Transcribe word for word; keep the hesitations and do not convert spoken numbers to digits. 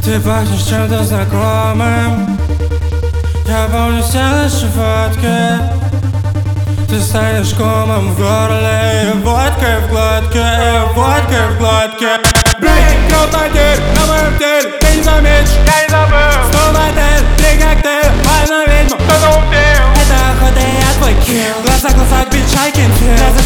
Ты пахнешь чем-то знакомым. Я помню все наши фотки. Ты станешь комом в горле и водкой в глотке, и водкой в глотке. Брейк, красотель, на моем теле, ты не заметишь, Я не забыл. сто модель, три коктейля, моя ведьма, кто-то убил. Это охота, я твой килл. Глаза, глаза, bitch, I can feel.